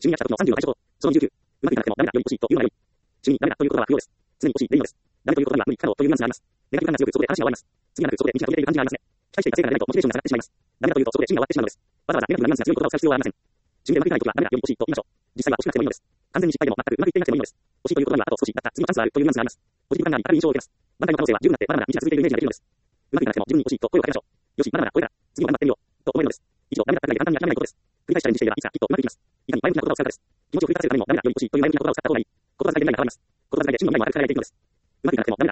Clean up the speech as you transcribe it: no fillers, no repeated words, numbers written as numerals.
中に飽きた時の30の対処法。その29。うまくいかなくてもダメだより欲しいというのが良い。中にダメだということは不要です。常に欲しいでいいのです。ダメということには無理不可能というニュアンスがあります。ネガティブ感が強くそこで話が終わります。次はなくそこで道が途切れている感じがありますね。期待していた成果が出ないとモチベーションが下がってしまいます。ダメだというとそこで趣味が終わってしまうのです。わざわざネガティブなニュアンスが強い言葉を使う必要はありません。中でうまくいかない時はダメだより欲しいと言いましょう。実際は惜しくなくてもいいのです。完全に失敗でも全くうまくいっていなくてもいいのです。欲しいという言葉にはあと少しだった次のチャンスがあるというニュアンスがあります。ポジティブ感があり明るい印象を受けます。挽回の可能性は十分だってまだまだ道が続いているイメージができるのです。うまくいかなくても自分に欲しいと声をかけましょう。よし、まだまだこれだ。次も頑張ってみよう。と思えるのです。以上、ダメだったぐらいで簡単に諦めないことです。繰り返しチャレンジしていればいつかきっとうまくいきます。いかに前向きな言葉を使うかです。気持ちを振り返らせるためにもダメだより欲しいという前向きな言葉を使った方がいい。言葉遣いで未来が変わります。言葉遣いで真の未来も明るく輝いていくのです。うまくいかなくてもダメだ